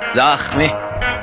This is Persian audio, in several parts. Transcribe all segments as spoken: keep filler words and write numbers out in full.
زخمی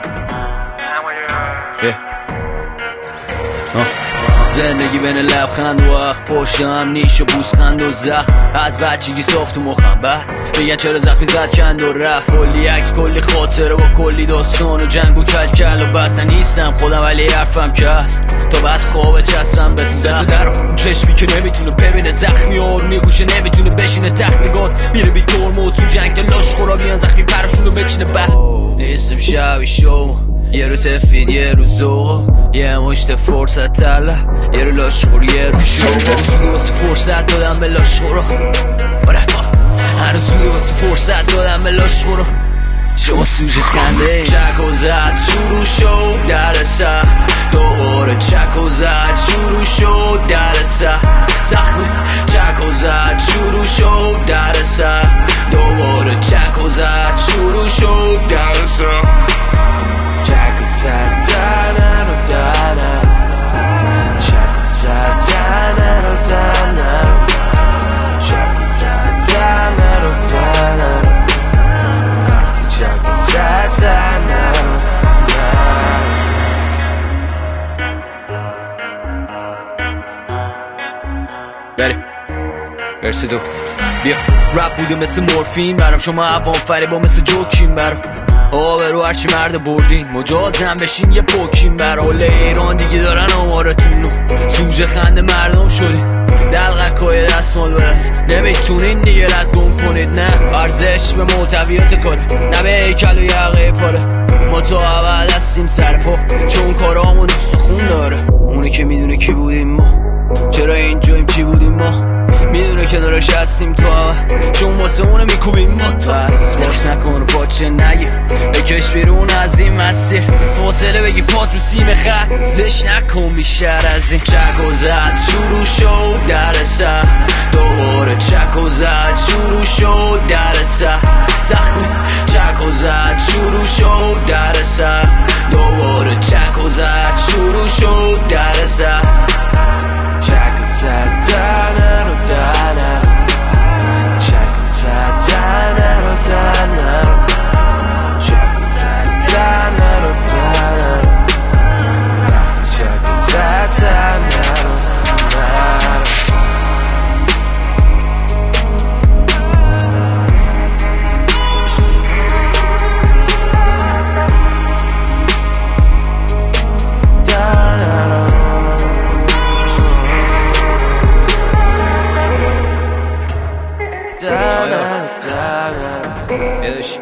زندگی بین لبخند و اخ، پشت هم نیش و بوسخند و زخم. از بچگی صاف تو مخم بعد بگن چرا زخمی زد کند و رفت. کلی عکس کلی خاطره و کلی داستان و جنگ و کل کل و بس. نیستم خودم ولی حرفم که هست تا بعد خواب چستم به سر در چشمی که نمیتونه ببینه زخمی آرومی گوشه نمیتونه بشینه تخت گاز. میره بی ترمز تو جنگ دلاش خورا بیان زخمی پرشونو بچینه بعد. نیستم شبی شو یه رو سفید یه رو زوغ، یه مشت فرصت تله یه رو لاشخور یه رو شو. هنو زوده واسه فرصت دادم به لاشخورا، هنو زوده واسه فرصت دادم به لاشخورا. شما سوژه خنده چک و زد شروع شد در سر دوباره. چک و زد شروع شد در سر زخمی. چک و زد شروع شد در سر دوباره. چک و زد شروع شد در سر. چک و زد دنر و دنر. چک و زد دنر و دنر. چک و زد دنر و دنر. بری برسی دو بیا. رپ بوده مثل مورفین برام، شما عوام فریبا مثل جوکین برام. آبرو هرچی مرد بردین مجازم بشین یه پوکین برام. کل ایران دیگه دارن آمارتون رو سوژه خنده مردم شدین. دلغکای دستمال برس نمیتونین دیگه رد گم کنید. نه ارزش به محتویات کاره، نه به هیکل و یقه پاره. ما تو اول هستیم سر پا چون کارامون دوست خون داره. اونه که میدونه کی بودیم ما، چرا اینجاییم چی بودیم ما. میدونه کنارش هستیم تو اول چون واسه اونه میکوبیم ما. تو هست فرش نکن و پاچه نگیر بکش بیرون از این مسیر. فاصله بگی پات رو سیم خط زش نکن بیشتر از این. چک و زد شروع شد در سر دوباره. چک و زد شروع شد در سر زخمی. چک و زد شروع شد در سر دوباره. چک و زد شروع شد در سر. چک و زد دنر و دنر. چک و زد دنر و دنر. چک و زد دنر و دنر. چک و زد دنر و دنر. یادش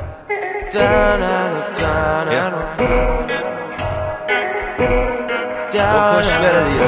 بکش بره دیگه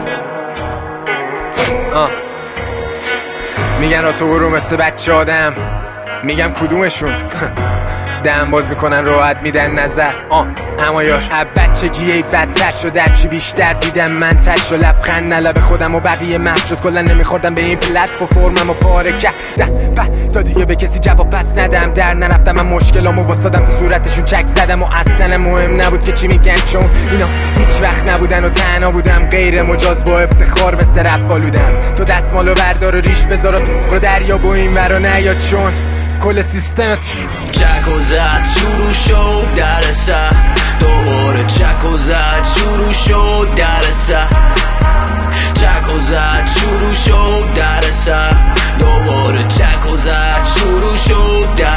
میگن را تو برو مثل بچه آدم، میگم کدومشون دم باز میکنن راحت میدن نظر. آه اما یار اب بچگی ای بدتر شد هرچی بیشتر دیدم من تش و لبخند نلب خودم و بقیه محو شد. کلا نمیخوردم به این پلت و فرمم و پاره کردم تا دیگه به کسی جواب پس ندم. در نرفتم من مشکلامو واسادم تو صورتشون چک زدم و اصلا مهم نبود که چی میگن چون اینا هیچ وقت نبودن و تنها بودم غیر مجاز با افتخار مثل رپ بالودم. تو دستمالو بردار و ریش بذار رو دریا با این ورا نیاد چون کل سیستمت. چک و زد شروع شد در سر دوباره. چک و زد شروع شد در سر. چک و زد شروع شد در سر دوباره. چک و زد شروع شد در